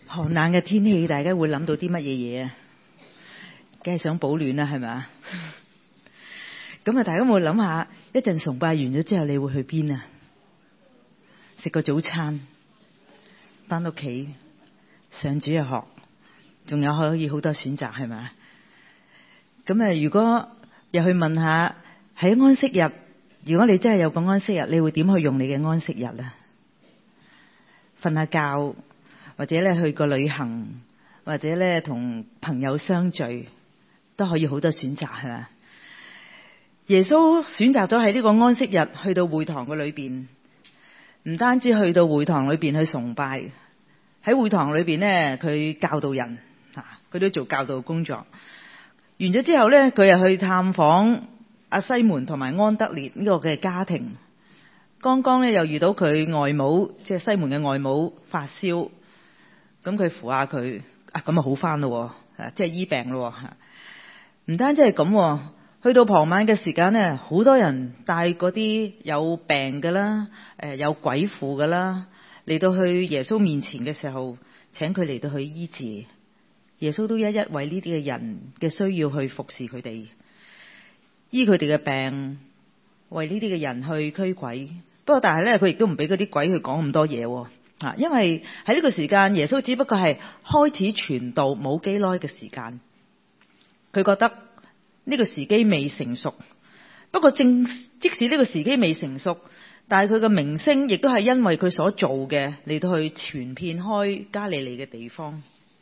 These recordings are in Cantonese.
寒冷嘅天氣，大家會諗到啲乜嘢嘢啊？梗係想保暖啦，係咪？咁啊，大家有冇諗下，一陣崇拜完咗之後，你會去邊啊？食個早餐，翻屋企上主日學，仲有可以好多選擇，係咪？咁啊，如果又去問下喺安息日，如果你真係有個安息日，你會點去用你嘅安息日啊？瞓下覺，或者咧去個旅行，或者咧同朋友相聚，都可以好多選擇，係咪？耶穌選擇咗喺呢個安息日去到會堂嘅裏邊，唔單止去到會堂裏邊去崇拜，喺會堂裏邊呢，佢教導人，佢都做教導工作。完咗之後呢，佢又去探訪阿西門同埋安德烈呢個嘅家庭。剛剛呢，又遇到佢外母，即係西門嘅外母發燒，咁佢扶下佢，咁啊好翻咯，即係醫病咯。唔單止係咁，去到傍晚嘅時間呢，好多人帶嗰啲有病嘅啦，有鬼附嘅啦，嚟到去耶穌面前嘅時候，請佢嚟到去醫治。耶穌都一一為呢啲嘅人嘅需要去服侍佢哋，醫佢哋嘅病，為呢啲嘅人去驅鬼。不過但係咧，佢亦都唔俾嗰啲鬼去講咁多嘢，因為喺呢個時間，耶穌只不過係開始傳道冇幾耐嘅時間，佢覺得呢個時機未成熟。不過即使呢個時機未成熟，但係佢嘅名聲亦都係因為佢所做嘅嚟到去傳遍開加利利嘅地方。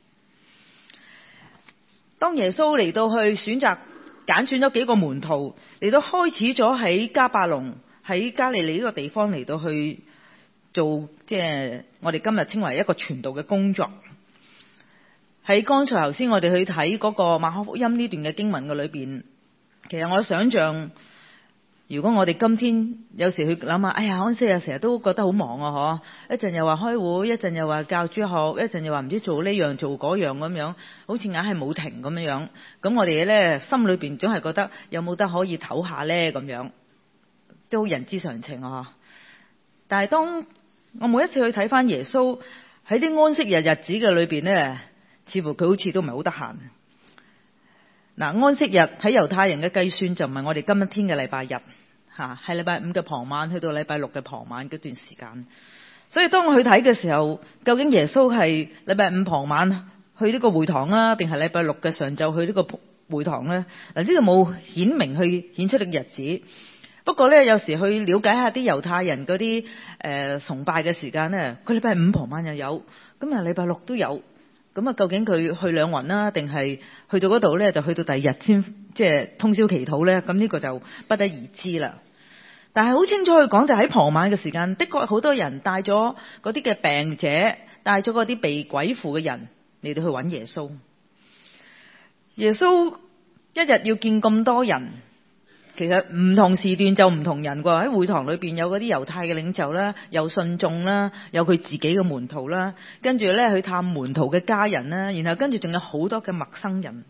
當耶穌嚟到去揀選咗幾個門徒嚟到開始咗喺迦百農喺加利利呢個地方嚟到去做，即係我哋今日稱為一個傳道嘅工作。喺剛才頭先我哋去睇嗰個馬可福音呢段嘅經文嘅裏邊，其實我想象，如果我哋今天有時去諗下，哎呀，安息日成日都覺得好忙啊，一陣又話開會，一陣又話教主學，一陣又話唔知做呢樣做嗰樣咁樣，好似硬係冇停咁樣。咁我哋咧心裏邊總係覺得有冇得可以唞下咧咁樣，都好人之常情啊。但係當我每一次去睇翻耶穌喺啲安息日日子嘅裏邊咧，似乎佢好似都唔係好得閒。嗱，安息日喺猶太人嘅計算就唔係我哋今天嘅禮拜日，係禮拜五嘅傍晚去到禮拜六嘅傍晚嗰段時間。所以當我去睇嘅時候，究竟耶穌係禮拜五傍晚去呢個會堂啊，定係禮拜六嘅上晝去呢個會堂呢？嗱，呢度冇顯明去顯出嘅日子。不過呢，有時去了解下啲猶太人嗰啲崇拜嘅時間呢，佢禮拜五傍晚又有，咁啊禮拜六都有。咁啊，究竟佢去兩雲啦，定係去到嗰度咧，就去到第二日先，即係通宵祈禱咧？咁呢個就不得而知啦。但係好清楚去講，就喺傍晚嘅時間，的確好多人帶咗嗰啲嘅病者，帶咗嗰啲被鬼附嘅人嚟到去揾耶穌。耶穌一日要見咁多人，其實唔同時段就唔同人喎。喺會堂裏邊有嗰啲猶太嘅領袖啦，有信眾啦，有佢自己嘅門徒啦，跟住咧去探門徒嘅家人啦，然後跟住仲有好多嘅陌生人。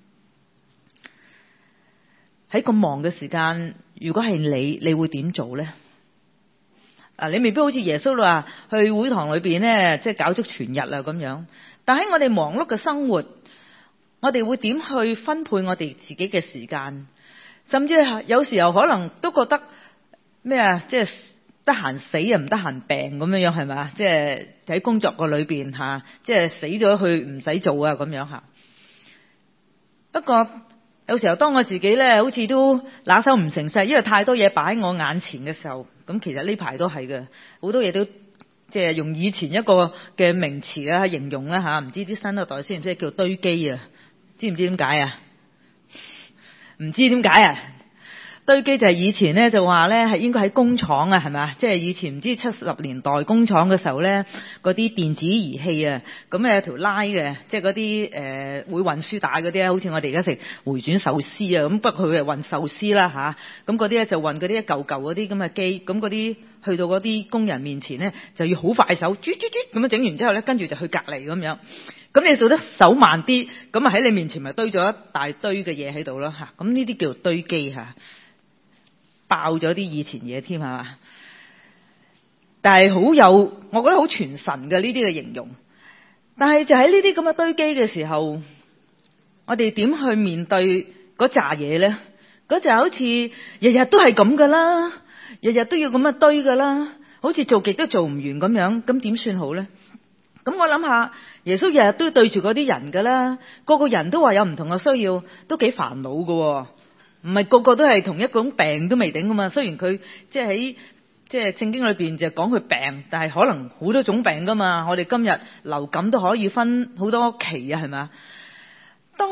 喺咁忙嘅時間，如果係你會點做呢？你未必好似耶穌話去會堂裏邊呢，即係搞足全日啦咁樣。但喺我哋忙碌嘅生活，我哋會點去分配我哋自己嘅時間？甚至係有時候可能都覺得咩啊，即係得閒死啊，唔得閒病咁樣，係咪啊？即係喺工作個裏邊吓，即係死咗去唔使做啊咁樣吓。不過有時候當我自己咧好似都拿手唔成勢，因為太多嘢擺喺我眼前嘅時候，咁其實呢排都係嘅，好多嘢都即係用以前一個嘅名詞啊形容啦吓，唔知啲新一代識唔識叫堆機啊？知唔知點解啊？唔知點解啊？堆機就係以前咧就話咧係應該喺工廠啊，係咪啊？即係以前唔知70年代工廠嘅時候咧，嗰啲電子儀器啊，咁有條拉嘅，即係嗰啲會運輸帶嗰啲啊，好似我哋而家食回轉壽司啊，咁不過佢係運壽司啦吓，咁嗰啲咧就運嗰啲一嚿嚿嗰啲咁嘅機，咁嗰啲去到嗰啲工人面前咧就要好快手，咁樣整完之後咧，跟住就去隔離咁樣。咁你做得手慢啲，咁啊喺你面前咪堆咗一大堆嘅嘢喺度咯吓，咁呢啲叫做堆機吓，爆咗啲以前嘢添係嘛？但係好有，我覺得好傳神嘅呢啲嘅形容。 但係就喺呢啲咁嘅堆積嘅時候，我哋點去面對嗰扎嘢呢？嗰扎好似日日都係咁噶啦，日日都要咁樣堆噶啦，好似做極都做唔完咁樣，咁點算好呢？咁我諗下，耶穌日日都對住嗰啲人噶啦，個個人都話有唔同嘅需要，都幾煩惱噶，唔係個個都係同一種病都未定噶嘛。雖然佢即係喺聖經裏邊就講佢病，但係可能好多種病噶嘛。我哋今日流感都可以分好多期啊，係咪？當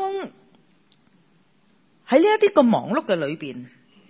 喺呢一啲咁忙碌嘅裏邊，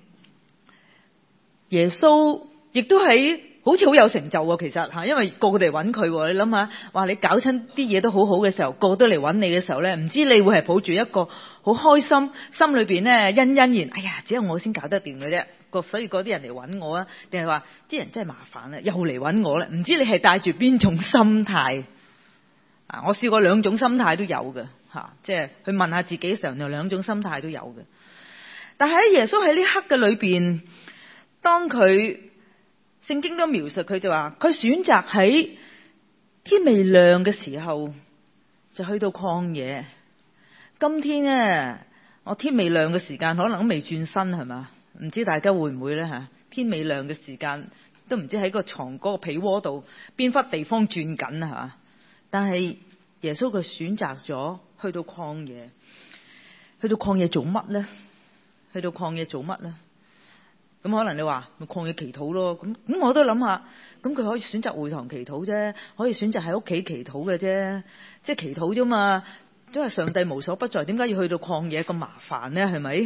耶穌亦都喺好似好有成就喎。其實吓，因為個個嚟揾佢，你諗下，話你搞親啲嘢都好好嘅時候，個個都嚟揾你嘅時候咧，唔知你會係抱住一個好開心，心裏邊咧欣欣然，哎呀，只有我先搞得掂嘅啫。所以嗰啲人嚟揾我啊，定係話啲人真係麻煩啦，又嚟揾我咧？唔知你係帶住邊種心態啊？我試過兩種心態都有嘅吓，即係去問下自己嘅時候，有兩種心態都有嘅。但係喺耶穌喺呢刻嘅裏邊，當佢聖經都描述佢就話，佢選擇喺天未亮嘅時候就去到曠野。今天呢，我天未亮嘅時間可能都未轉身，係嘛？唔知大家會唔會呢？吓？天未亮嘅時間都唔知喺個床嗰個被窩度邊忽地方轉緊啊！但係耶穌佢選擇咗去到曠野，去到曠野做乜呢？去到曠野做乜呢？咁可能你話咪曠野祈禱咯？咁我都諗下，咁佢可以選擇會堂祈禱啫，可以選擇喺屋企祈禱嘅啫，即係祈禱啫嘛，都係上帝無所不在，點解要去到曠野咁麻煩呢？係咪？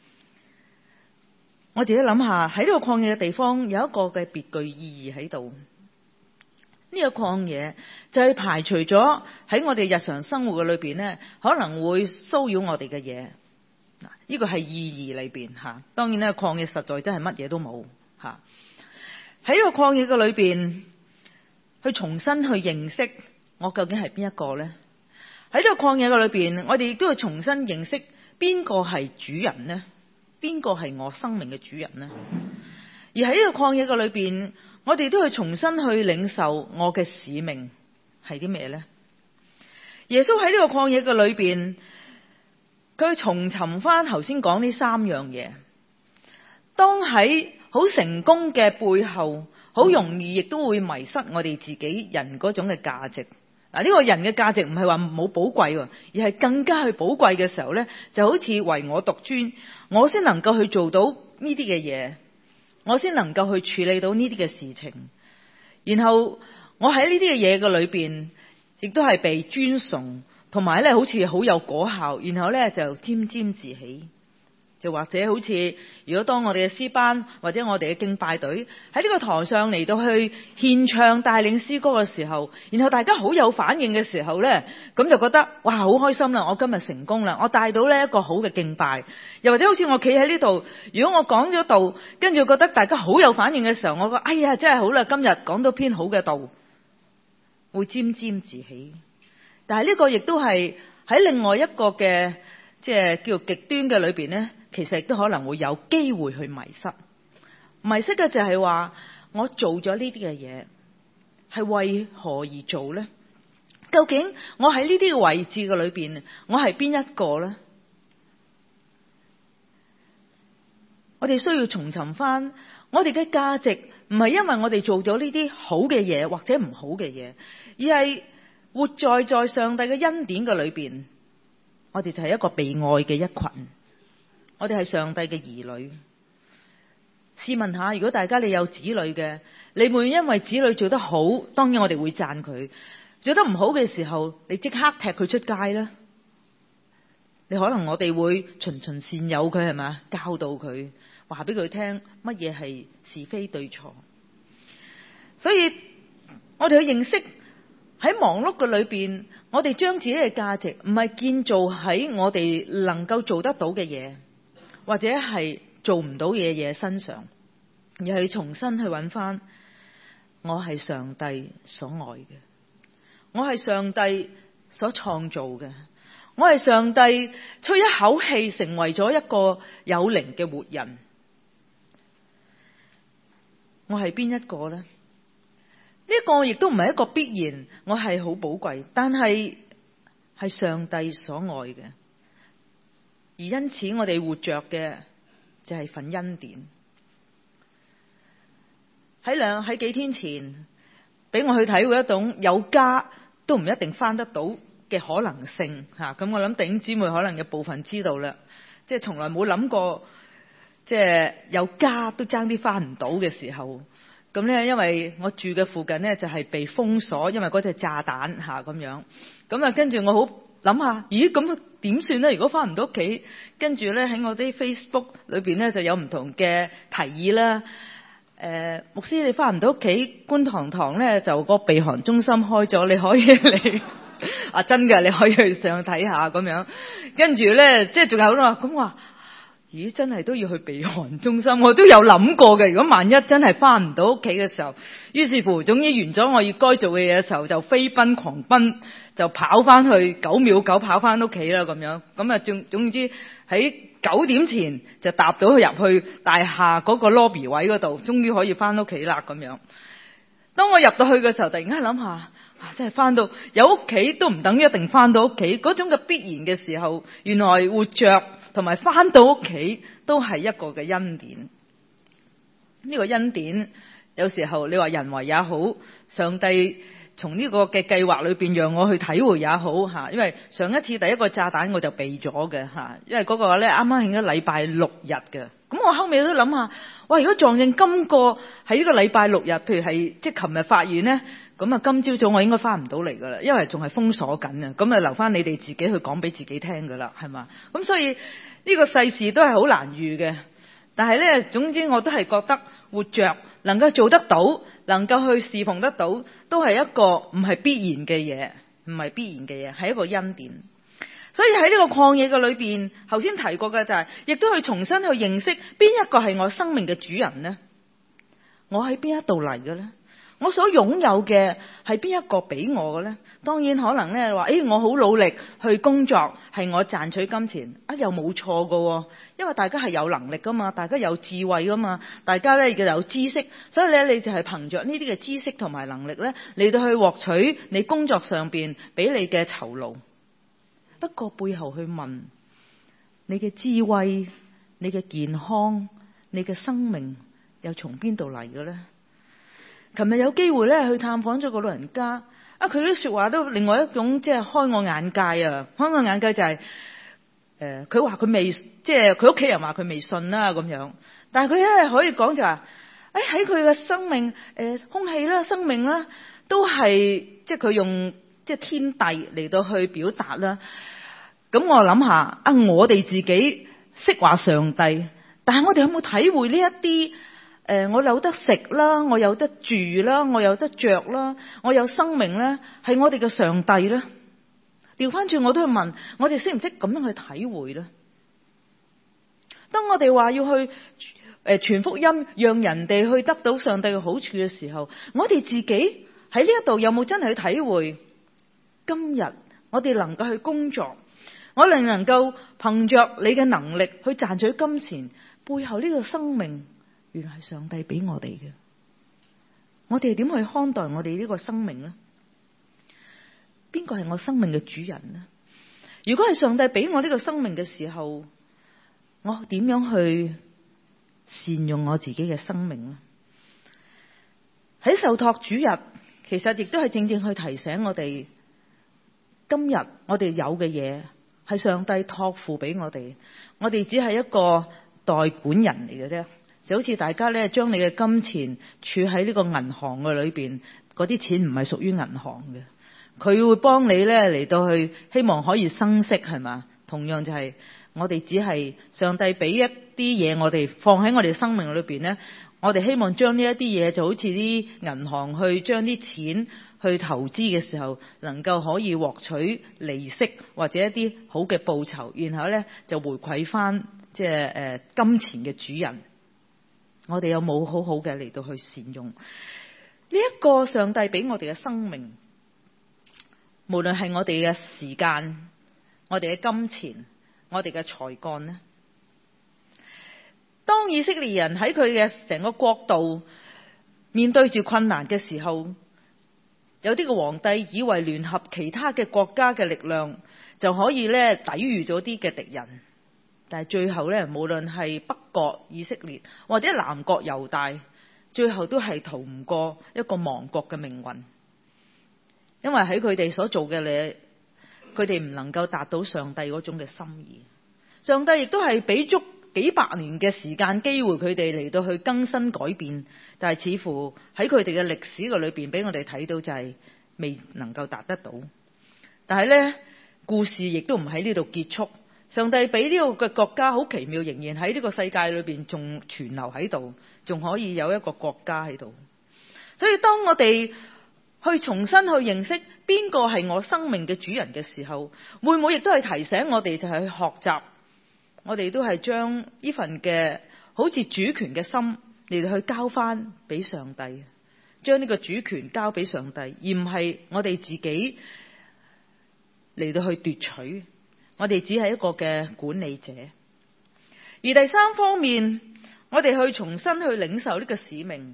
我自己諗下，喺呢個曠野嘅地方有一個嘅別具意義喺度。呢個曠野就係排除咗喺我哋日常生活嘅裏邊呢，可能會騷擾我哋嘅嘢。呢個係意義裏邊吓。當然咧，曠野實在真係乜嘢都冇吓。喺呢個曠野嘅裏邊，去重新去認識我究竟係邊一個呢？喺呢個曠野嘅裏邊，我哋亦都要重新認識邊個係主人呢？邊個係我生命嘅主人呢？而喺呢個曠野嘅裏邊，我哋都要重新去領受我嘅使命係啲咩呢？耶穌喺呢個曠野嘅裏邊，佢重尋翻頭先講呢三樣嘢。當喺好成功嘅背後，好容易亦都會迷失我哋自己人嗰種嘅價值。嗱，呢個人嘅價值唔係話冇寶貴，而係更加去寶貴嘅時候呢，就好似唯我獨尊，我先能夠去做到呢啲嘅嘢，我先能夠去處理到呢啲嘅事情。然後我喺呢啲嘅嘢嘅裏邊，亦都係被尊崇，同埋咧好似好有果效，然後咧就沾沾自喜。就或者好似如果當我哋嘅詩班或者我哋嘅敬拜隊喺呢個台上嚟到去獻唱帶領詩歌嘅時候，然後大家好有反應嘅時候呢，咁就覺得哇好開心啦！我今日成功啦，我帶到呢一個好嘅敬拜。又或者好似我企喺呢度，如果我講咗道，跟住覺得大家好有反應嘅時候，我覺得哎呀真係好啦，今日講到篇好嘅道，會沾沾自喜。但係呢個亦都係喺另外一個嘅即係叫極端嘅裏邊呢，其實亦都可能會有機會去迷失。迷失嘅就係話，我做咗呢啲嘅嘢係為何而做呢？究竟我喺呢啲嘅位置嘅裏邊，我係邊一個呢？我哋需要重尋翻我哋嘅價值，唔係因為我哋做咗呢啲好嘅嘢或者唔好嘅嘢，而係活在上帝嘅恩典嘅裏邊，我哋就係一個被愛嘅一群。我哋係上帝嘅兒女。試問下，如果大家你有子女嘅，你會因為子女做得好，當然我哋會讚佢；做得唔好嘅時候，你即刻踢佢出街啦。你可能我哋會循循善誘佢，係咪？教導佢，話俾佢聽乜嘢係是非對錯。所以我哋去認識喺忙碌嘅裏邊，我哋將自己嘅價值唔係建造喺我哋能夠做得到嘅嘢，或者係做唔到嘅嘢身上，而係重新去揾翻我係上帝所愛嘅，我係上帝所創造嘅，我係上帝吹一口氣成為咗一個有靈嘅活人。我係邊一個呢？ 個亦都唔係一個必然，我係好寶貴，但係上帝所愛嘅，而因此我哋活着嘅就係份恩典。喺幾天前俾我去體會一種有家都唔一定返得到嘅可能性吓，咁我諗弟兄姊妹可能有部分知道啦，即係從來冇諗過，即係有家都爭啲返唔到嘅時候，咁咧因為我住嘅附近咧就係被封鎖，因為嗰隻炸彈吓咁樣，咁啊跟住我好諗下，咦咁點算咧？如果返唔到屋企，跟住咧喺我啲 Facebook 裏邊咧就有唔同嘅提議啦。牧師你返唔到屋企，觀塘堂咧就個避寒中心開咗，你可以嚟啊真嘅，你可以去上睇下咁樣。跟住咧即係仲有啦，咁話咦真係都要去避寒中心，我都有諗過嘅。如果萬一真係返唔到屋企嘅時候，於是乎總之完咗我要該做嘅嘢嘅時候，就飛奔狂奔，就跑翻去9秒9跑翻屋企啦咁樣。咁啊總之喺9點前就搭到去入去大廈嗰個 lobby 位嗰度，終於可以翻屋企啦咁樣。當我入到去嘅時候，突然間諗下，真係翻到有屋企都唔等於一定翻到屋企嗰種嘅必然嘅時候，原來活着同埋翻到屋企都係一個嘅恩典。呢個恩典有時候你話人為也好，上帝從呢個嘅計劃裏邊讓我去體會也好吓，因為上一次第一個炸彈我就避咗嘅吓，因為嗰個咧啱啱係禮拜6日嘅，咁我後尾都諗下，哇！如果撞正今個喺呢個禮拜6日，譬如係即係琴日發現呢，咁啊今朝早我應該翻唔到嚟噶啦，因為仲係封鎖緊啊，咁啊留翻你哋自己去講俾自己聽噶啦，係嘛？咁所以呢個世事都係好難預嘅，但係咧總之我都係覺得活着能夠做得到，能夠去侍奉得到，都係一個唔係必然嘅嘢，唔係必然嘅嘢，係一個恩典。所以喺呢個曠野嘅裏邊，頭先提過嘅就係，亦都去重新去認識邊一個係我生命嘅主人呢？我喺邊一度嚟嘅呢？我所擁有嘅係邊一個俾我嘅呢？當然可能咧話，我好努力去工作，係我賺取金錢啊，又冇錯㗎，因為大家係有能力噶嘛，大家有智慧噶嘛，大家咧亦有知識，所以咧你就係憑着呢啲嘅知識同埋能力咧嚟到去獲取你工作上邊俾你嘅酬勞。不過背後去問你嘅智慧、你嘅健康、你嘅生命又從邊度嚟嘅呢？琴日有機會咧去探訪咗個老人家，佢啲說話都另外一種即係開我眼界啊！開我眼界就係佢話佢未，即係佢屋企人話佢未信啦咁樣，但係佢咧可以講就話喺佢嘅生命空氣啦、生命啦，都係即係佢用即係天地嚟到去表達啦。咁我諗下我哋自己識話上帝，但係我哋有冇體會呢一啲？我有得食啦，我有得住啦，我有得着啦，我有生命咧，係我哋嘅上帝咧。調翻轉我都去問，我哋識唔識咁樣去體會咧？當我哋話要去傳福音，讓人哋去得到上帝嘅好處嘅時候，我哋自己喺呢一度有冇真係去體會？今日我哋能夠去工作，我哋能夠憑着你嘅能力去賺取金錢，背後呢個生命原來係上帝俾我哋嘅，我哋點去看待我哋呢個生命呢？邊個係我生命嘅主人呢？如果係上帝俾我呢個生命嘅時候，我點樣去善用我自己嘅生命呢？喺受託主日，其實亦都係正正去提醒我哋，今日我哋有嘅嘢係上帝託付俾我哋，我哋只係一個代管人嚟嘅啫。就好似大家咧，將你嘅金錢儲喺呢個銀行嘅裏邊，嗰啲錢唔係屬於銀行嘅，佢會幫你咧嚟到去，希望可以生息，係嘛？同樣就係我哋只係上帝俾一啲嘢，我哋放喺我哋生命裏邊咧，我哋希望將呢一啲嘢，就好似啲銀行去將啲錢去投資嘅時候，能夠可以獲取利息或者一啲好嘅報酬，然後咧就回饋翻即係金錢嘅主人。我哋有冇好好嘅嚟到去善用呢一個上帝俾我哋嘅生命？無論係我哋嘅時間、我哋嘅金錢、我哋嘅才幹呢？當以色列人喺佢嘅成個國度面對住困難嘅時候， 有啲嘅皇帝以為聯合其他嘅國家嘅力量就可以咧抵禦咗啲嘅敵人，但係最後咧，無論係北國以色列或者南國猶大，最後都係逃唔過一個亡國嘅命運，因為喺佢哋所做嘅嘢，佢哋唔能夠達到上帝嗰種嘅心意。上帝亦都係俾足幾百年嘅時間機會佢哋嚟到去更新改變，但係似乎喺佢哋嘅歷史嘅裏邊俾我哋睇到就係未能夠達得到。但係呢，故事亦都唔喺呢度結束，上帝俾呢個嘅國家好奇妙，仍然喺呢個世界裏邊仲存留喺度，仲可以有一個國家喺度。所以當我哋去重新去認識邊個係我生命嘅主人嘅時候，會唔會亦都係提醒我哋就係去學習，我哋都係將呢份嘅好似主權嘅心嚟到去交翻俾上帝，將呢個主權交俾上帝，而唔係我哋自己嚟到去奪取。我哋只係一個嘅管理者。而第三方面，我哋去重新去領受呢個使命。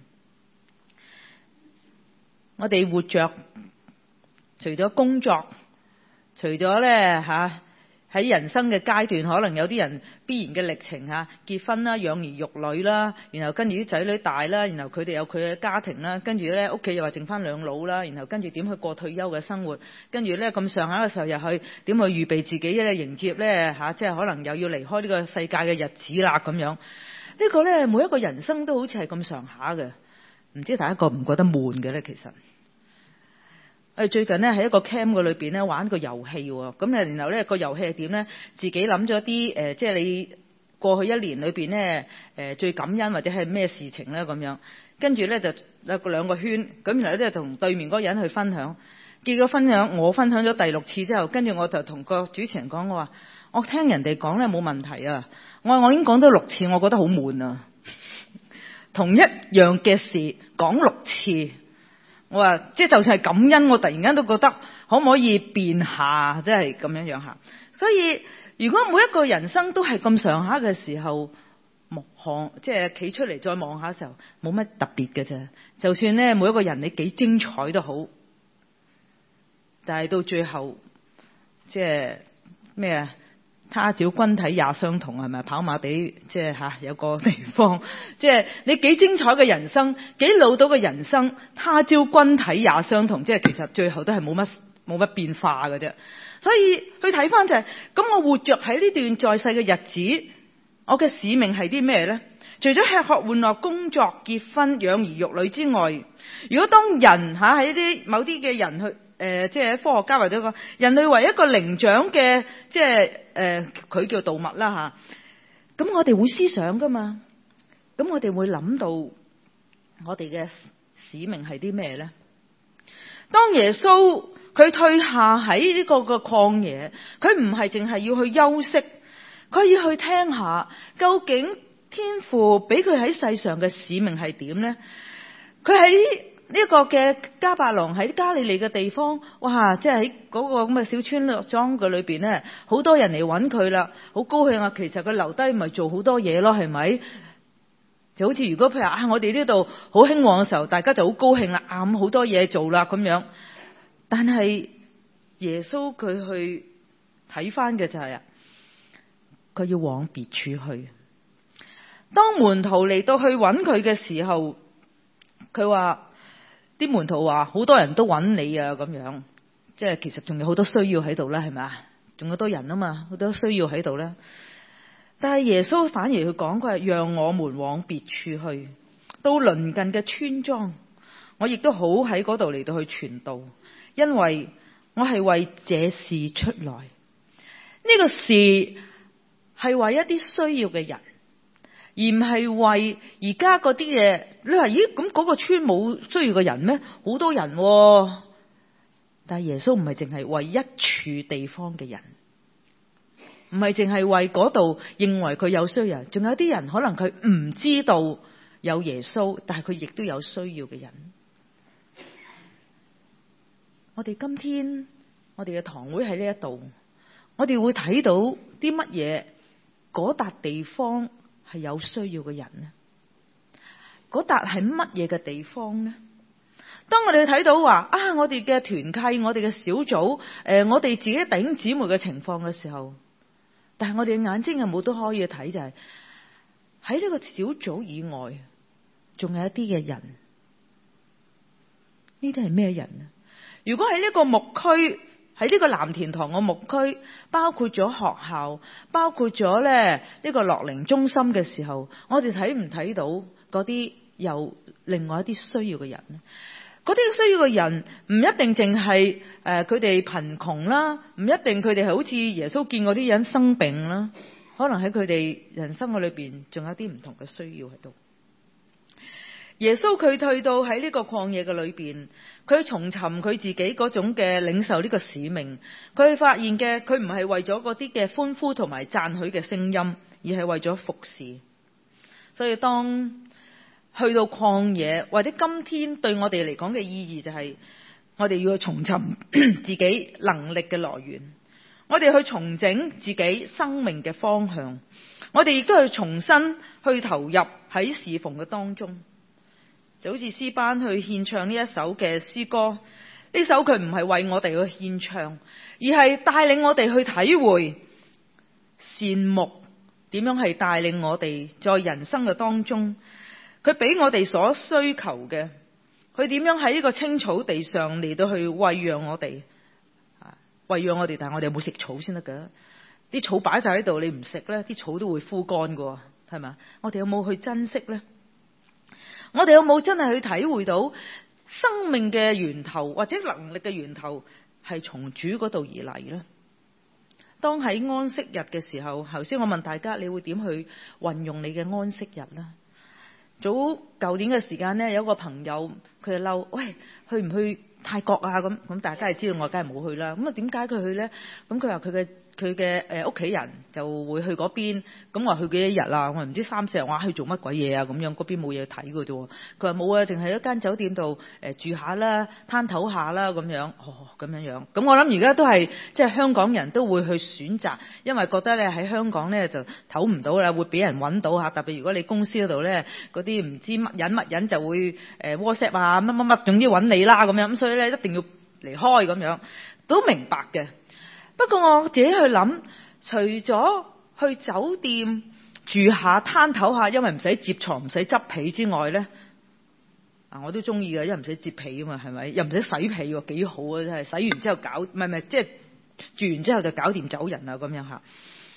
我哋活着，除咗工作，除咗咧喺人生嘅階段，可能有啲人必然嘅歷程結婚啦、養兒育女啦，然後跟住啲仔女大啦，然後佢哋有佢嘅家庭啦，跟住咧屋企又話剩翻兩老啦，然後跟住點去過退休嘅生活，跟住咧咁上下嘅時候又去點去預備自己咧迎接咧即係可能又要離開呢個世界嘅日子啦咁樣。呢個咧每一個人生都好似係咁上下嘅，唔知大家覺唔覺得悶嘅咧？其實最近咧喺一個 camp 嘅裏邊咧玩個遊戲喎，咁然後咧個遊戲係點咧？自己諗咗啲即係你過去一年裏邊咧最感恩或者係咩事情咧咁樣，跟住咧就有兩個圈，咁然後咧同對面嗰個人去分享。結果我分享咗第6次之後，跟住我就同個主持人講，我話我聽人哋講咧冇問題啊，我已經講咗6次，我覺得好悶啊，同一樣嘅事講6次。我話即係就算係感恩，我突然間都覺得可唔可以變下，即係咁樣樣下。所以如果每一個人生都係咁上下嘅時候，即係企出嚟再望下嘅時候，冇乜特別嘅啫。就算咧每一個人你幾精彩都好，但係到最後即係咩啊？他朝君體也相同，係咪？跑馬地即係有個地方，即係你幾精彩嘅人生，幾老到嘅人生，他朝君體也相同，即係其實最後都係冇乜變化嘅啫。所以去睇翻就係咁，我活着喺呢段在世嘅日子，我嘅使命係啲咩呢？除咗吃喝玩樂、工作、結婚、養兒育女之外，如果當人喺某啲嘅人去即係科學家或者個人類為一個靈長嘅，即係佢叫動物啦咁我哋會思想噶嘛？咁我哋會諗到我哋嘅使命係啲咩呢？當耶穌佢退下喺呢個嘅曠野，佢唔係淨係要去休息，佢要去聽下究竟天父俾佢喺世上嘅使命係點呢？佢喺呢個嘅迦百農喺加利利嘅地方，哇！即係喺嗰個咁嘅小村莊嘅裏邊咧，好多人嚟揾佢啦，好高興啊！其實佢留低咪做好多嘢咯，係咪？就好似如果譬如話我哋呢度好興旺嘅時候，大家就好高興啦，咁好多嘢做啦咁樣。但係耶穌佢去睇翻嘅就係佢要往別處去。當門徒嚟到去揾佢嘅時候，佢話。啲門徒話好多人都揾你啊，咁樣，即係其實仲有好多需要喺度啦，係咪啊？仲有多人啊嘛，好多需要喺度咧。但係耶穌反而去講，佢話讓我們往別處去，到鄰近嘅村莊，我亦都好喺嗰度嚟到去傳道，因為我係為這事出來。呢個事係為一啲需要嘅人。而唔係為而家嗰啲嘢，你話咦咁嗰個村冇需要嘅人咩？好多人喎。但係耶穌唔係淨係為一處地方嘅人，唔係淨係為嗰度認為佢有需要人，仲有啲人可能佢唔知道有耶穌，但係佢亦都有需要嘅人。我哋今天我哋嘅堂會喺呢一度，我哋會睇到啲乜嘢？嗰笪地方係有需要嘅人呢？嗰笪係乜嘢嘅地方呢？ 當我哋睇到話我哋嘅團契、我哋嘅小組、我哋自己弟兄姊妹嘅情況嘅時候，但係我哋嘅眼睛有冇都可以睇，就係喺呢個小組以外，仲有一啲嘅人。呢啲係咩人呢？如果喺呢個牧區，喺呢個藍田堂嘅牧區，包括咗學校，包括咗呢個樂齡中心嘅時候，我哋睇唔睇到嗰啲有另外一啲需要嘅人呢？嗰啲需要嘅人唔一定淨係佢哋貧窮啦，唔一定佢哋係好似耶穌見過啲人生病啦，可能喺佢哋人生嘅裏邊仲有啲唔同嘅需要喺度。耶穌佢退到喺呢個曠野嘅裏邊，佢重尋佢自己嗰種嘅領受呢個使命，佢發現嘅佢唔係為咗嗰啲嘅歡呼同埋讚許嘅聲音，而係為咗服侍。所以當去到曠野，或者今天對我哋嚟講嘅意義就係我哋要去重尋自己能力嘅來源，我哋去重整自己生命嘅方向，我哋亦都係重新去投入喺侍奉嘅當中。就好似詩班去獻唱呢一首嘅詩歌，呢首佢唔係為我哋去獻唱，而係帶領我哋去體會善牧點樣係帶領我哋在人生嘅當中，佢俾我哋所需求嘅，佢點樣喺呢個青草地上嚟到去餵養我哋，餵養我哋，但係我哋有冇食草先得噶？啲草擺晒喺度，你唔食呢，啲草都會枯乾噶，係咪？我哋有冇去珍惜呢？我哋有冇真係去體會到生命嘅源頭或者能力嘅源頭係從主嗰度而嚟呢？當喺安息日嘅時候，頭先我問大家，你會點去運用你嘅安息日呢？早舊年嘅時間呢，有個朋友佢就嬲，喂，去唔去泰國啊？咁大家係知道我梗係冇去啦。咁點解佢去呢？咁佢話佢嘅屋企人就會去嗰邊，咁我話去幾多日啦？我話唔知3、4日，我話去做乜鬼嘢啊？咁樣嗰邊冇嘢睇㗎啫。佢話冇啊，淨係一間酒店度住下啦，攤頭下啦咁樣。咁樣。咁我諗而家都係即係香港人都會去選擇，因為覺得咧喺香港咧就唞唔到啦，會俾人揾到嚇。特別如果你公司嗰度咧嗰啲唔知乜人就會WhatsApp 啊乜，總之揾你啦咁樣。咁所以咧一定要離開咁樣，都明白嘅。不過我自己去諗，除咗去酒店住下攤頭下，因為唔使接床唔使執被之外呢，我都中意嘅，因為唔使摺被啊嘛，係咪？又唔使洗被喎，幾好啊！真係洗完之後搞，唔係即係住完之後就搞掂走人啊咁樣嚇。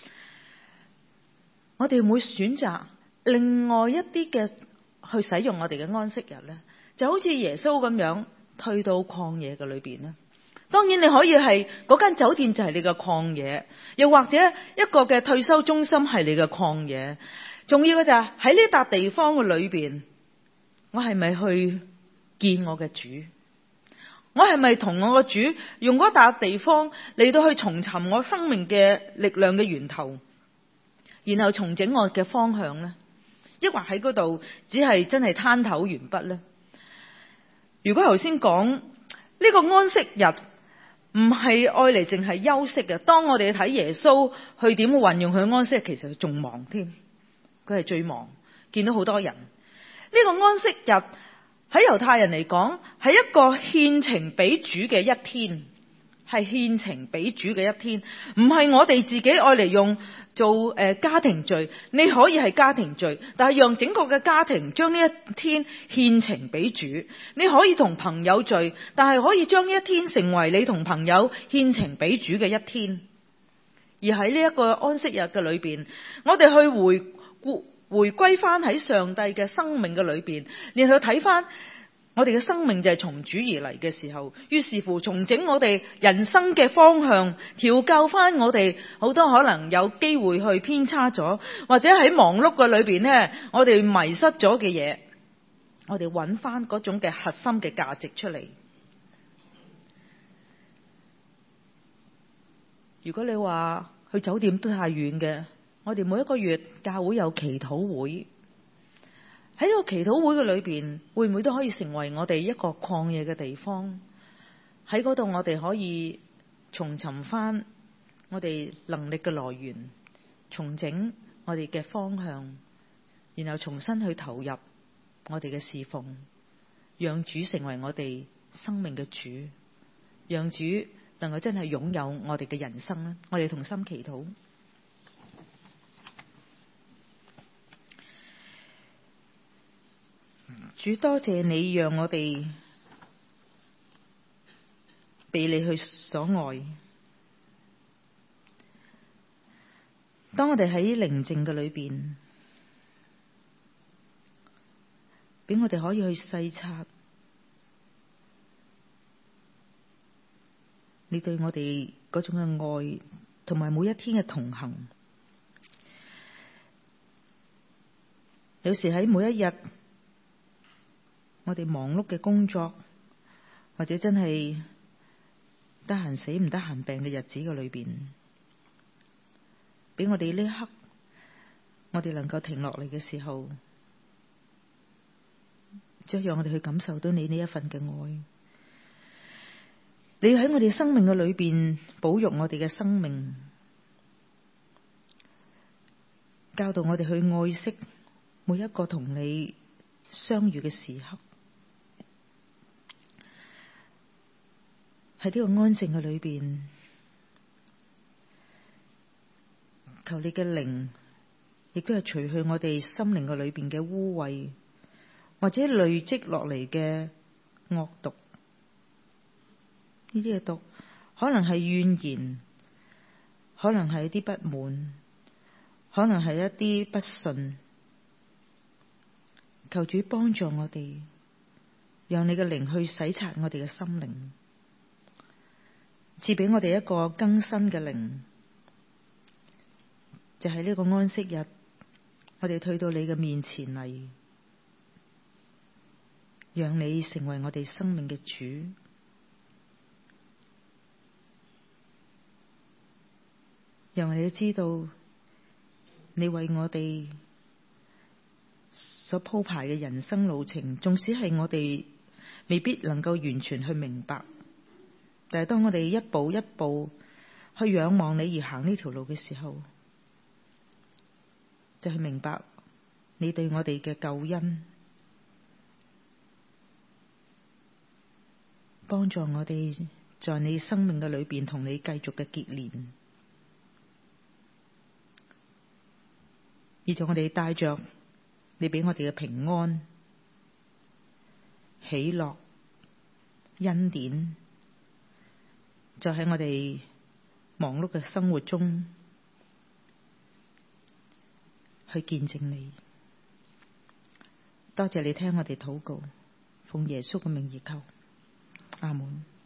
我哋會選擇另外一啲嘅去使用我哋嘅安息日呢，就好似耶穌咁樣退到曠野嘅裏邊呢。當然你可以係嗰間酒店就係你嘅曠野，又或者一個嘅退休中心係你嘅曠野。重要嘅就係喺呢笪地方嘅裏邊，我係咪去見我嘅主？我係咪同我嘅主用嗰笪地方嚟到去重尋我生命嘅力量嘅源頭，然後重整我嘅方向呢？抑或喺嗰度只係真係攤頭完畢呢？如果頭先講呢個安息日唔係愛嚟淨係休息嘅，當我哋睇耶穌去點運用佢安息日，其實佢仲忙添，佢係最忙，見到好多人。呢個安息日喺猶太人嚟講係一個獻情俾主嘅一天，係獻情俾主嘅一天，唔係我哋自己愛嚟用做家庭聚。你可以係家庭聚，但係讓整個嘅家庭將呢一天獻情俾主。你可以同朋友聚，但係可以將呢一天成為你同朋友獻情俾主嘅一天。而喺呢一個安息日嘅裏邊，我哋去回歸翻喺上帝嘅生命嘅裏邊，然後睇翻我哋嘅生命就係從主而嚟嘅時候，於是乎重整我哋人生嘅方向，調教翻我哋好多可能有機會去偏差咗，或者喺忙碌嘅裏邊呢，我哋迷失咗嘅嘢，我哋揾翻嗰種嘅核心嘅價值出嚟。如果你話去酒店都太遠嘅，我哋每一個月教會有祈禱會，喺呢個祈禱會嘅裏邊，會唔會都可以成為我哋一個曠野嘅地方？喺嗰度我哋可以重尋翻我哋能力嘅來源，重整我哋嘅方向，然後重新去投入我哋嘅侍奉， 讓主成為我哋生命嘅主，讓主能夠真係擁有我哋嘅人生咧。我哋同心祈禱。主，多謝你讓我哋被你去所愛。當我哋喺寧靜嘅裏邊，俾我哋可以去細察你對我哋嗰種嘅愛，同埋每一天嘅同行。有時喺每一日，我哋忙碌嘅工作，或者真係得閒死唔得閒病嘅日子嘅裏邊，俾我哋呢一刻，我哋能夠停落嚟嘅時候，即係讓我哋去感受到你呢一份嘅愛。你要喺我哋生命嘅裏邊保育我哋嘅生命，教導我哋去愛惜每一個同你相遇嘅時刻。喺呢個安靜嘅裏邊，求你嘅靈亦都係除去我哋心靈嘅裏邊嘅污穢，或者累積落嚟嘅惡毒。呢啲嘅毒可能係怨言，可能係一啲不滿，可能係一啲不信。求主幫助我哋，讓你嘅靈去洗刷我哋嘅心靈，賜俾我哋一個更新嘅靈。就喺呢個安息日，我哋退到你嘅面前嚟，讓你成為我哋生命嘅主。讓我哋知道，你為我哋所鋪排嘅人生路程，縱使係我哋未必能夠完全去明白，但係當我哋一步一步去仰望你而行呢條路嘅時候，就係明白你對我哋嘅救恩，幫助我哋在你生命嘅裏邊同你繼續嘅結連。而且我哋帶着你俾我哋嘅平安、喜樂、恩典，就喺我哋忙碌嘅生活中去見證你。多謝你聽我哋禱告，奉耶穌嘅名而求，阿門。